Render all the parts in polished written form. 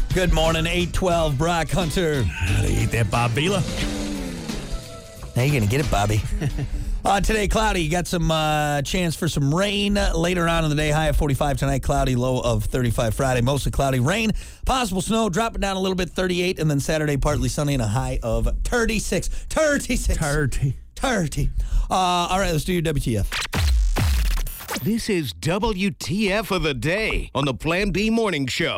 Good morning, 812 Brock Hunter. How do you eat that, Bob Vila? How you going to get it, Bobby? Today, cloudy. You got some chance for some rain later on in the day. High of 45 tonight, cloudy, low of 35 Friday. Mostly cloudy, rain, possible snow, dropping down a little bit, 38. And then Saturday, partly sunny and a high of 36. 36. 30. All right, let's do your WTF. This is WTF of the Day on the Plan B Morning Show.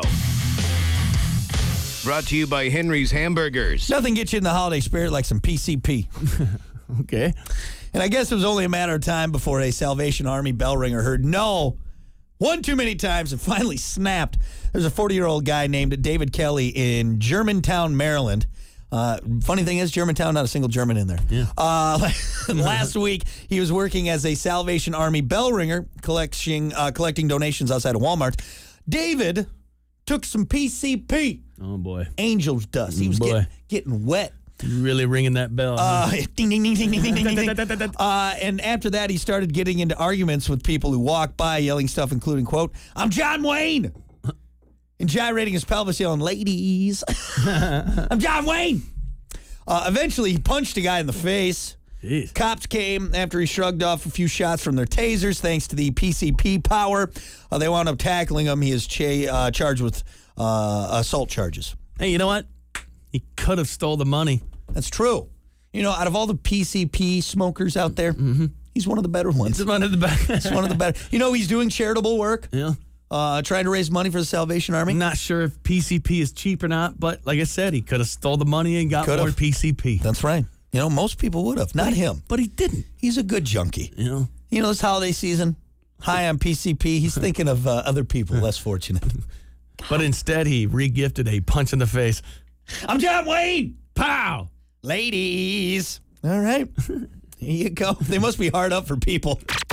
Brought to you by Henry's Hamburgers. Nothing gets you in the holiday spirit like some PCP. Okay. And I guess it was only a matter of time before a Salvation Army bell ringer heard no one too many times and finally snapped. There's a 40-year-old guy named David Kelly in Germantown, Maryland. Funny thing is, Germantown, not a single German in there. Yeah. Last week, he was working as a Salvation Army bell ringer, collecting donations outside of Walmart. David took some PCP. Oh, boy. Angel's dust. He was getting wet. Really ringing that bell. Ding, ding, ding, ding, ding, ding, ding, ding. And after that, he started getting into arguments with people who walked by, yelling stuff, including, quote, "I'm John Wayne," and gyrating his pelvis, yelling, "Ladies, I'm John Wayne." Eventually, he punched a guy in the face. Jeez. Cops came after he shrugged off a few shots from their tasers, thanks to the PCP power. They wound up tackling him. He is charged with assault charges. Hey, you know what? He could have stole the money. That's true. You know, out of all the PCP smokers out there, he's one of the better ones. He's one of the best. He's one of the better. You know, he's doing charitable work. Yeah. Trying to raise money for the Salvation Army. I'm not sure if PCP is cheap or not, but like I said, he could have stole the money and got more PCP. That's right. You know, most people would have. Not him. But he didn't. He's a good junkie. You know, this holiday season, high on PCP, he's thinking of other people less fortunate. But instead, he re-gifted a punch in the face. I'm John Wayne. Pow! Ladies. All right. Here you go. They must be hard up for people.